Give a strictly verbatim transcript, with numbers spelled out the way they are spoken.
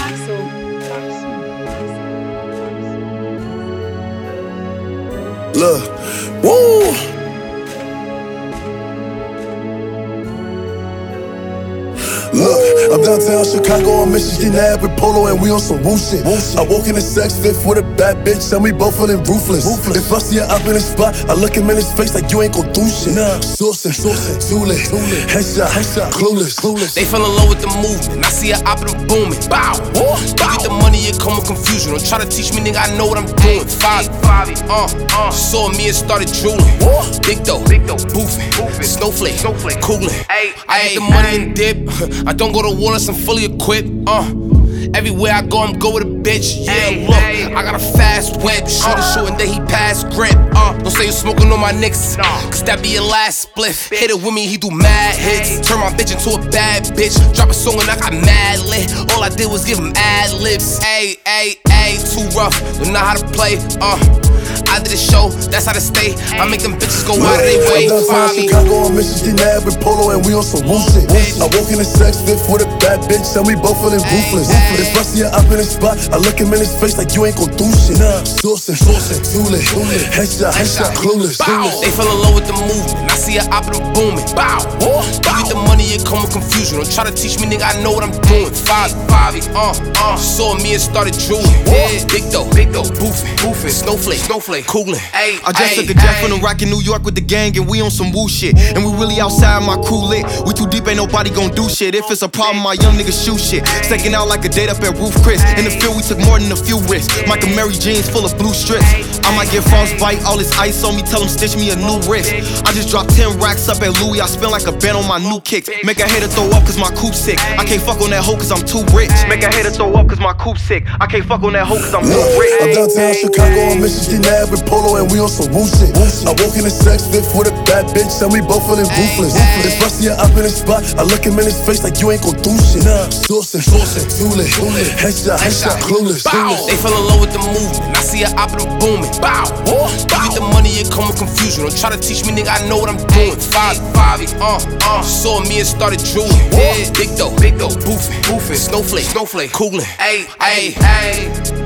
Look, woo! Look, I'm downtown Chicago on Michigan Ave with Polo and we on some woo shit. I walk in the sex fifth with a bad bitch and we both feeling ruthless. ruthless. If I see her up in the spot, I look him in his face like you ain't gon' do shit. Nah. Sourcing, sourcing, too lit, headshot, headshot, clueless, clueless. They fell in love with the movement. I see her up and booming. Bow, bow. You get the money, it come with confusion. Don't try to teach me, nigga. I know what I'm doing. Five, five, uh, uh. Saw me and started drooling. Big dough, big dough, boofing, boofing. Snowflake, snowflake, cooling. I get the money and dip. I don't go to war unless I'm fully equipped. Uh, everywhere I go, I'm go with a bitch. Yeah, ay, look, ay. I got a fast whip. Shoot a shoot and then he pass grip. Uh, don't say you smoking on my niggas, no. Cause that be your last spliff. Hit it with me, he do mad hits. Turn my bitch into a bad bitch. Drop a song and I got mad lit. All I did was give him ad libs. Ay, ay, ay, too rough. Don't know how to play. Uh. I did a show, that's how to stay. I make them bitches go out of their way. I'm downtown Chicago on Michigan Ave with Polo and we on some woo shit. I walk in the sex fifth with a bad bitch and we both feeling ruthless. If I see her up in the spot, I look him in his face like you ain't gon' do shit. Sourcing, sourcing, too lit, headshot, headshot, clueless. They fell in love with the movement. I see her up and booming. Bow, bow. You get the money, it come with confusion. Don't try to teach me, nigga. I know what I'm doing. Five, five, uh, uh. Saw me and started drooling. Big dough, big dough, boofing, boofing. Snowflake, snowflake. Coolin'. Ay, I just ay, took a jet ay. from the rock in New York with the gang and we on some woo shit. And we really outside, my crew lit. We too deep, ain't nobody gon' do shit. If it's a problem, my young niggas shoot shit. Staking out like a date up at Roof Chris. In the field, we took more than a few risks. Michael Mary jeans full of blue strips. I might get frostbite, all this ice on me, tell him stitch me a new wrist. I just dropped ten racks up at Louis, I spend like a band on my new kicks. Make a hater throw up cause my coupe sick. I can't fuck on that hoe cause I'm too rich. Make a hater throw up cause my coupe sick. I can't fuck on that hoe cause I'm too rich. I'm downtown Chicago on Michigan Ave with Polo and we on some woo shit. I walk in the sex fifth with a bad bitch and we both feeling ruthless. If I see her up in the spot, I look him in his face like you ain't gon' do shit. Sourcing, sourcing, too lit, headshot, headshot, clueless. They fell in love with the movement. I see her up and booming. Bow, bow. You get the money, it come with confusion. Don't try to teach me, nigga. I know what I'm doing. Five, five, uh, uh. Saw me and started drooling. Big dough, big dough, boofing, boofing. Snowflake, snowflake, coolin'. Ay, ay, ay.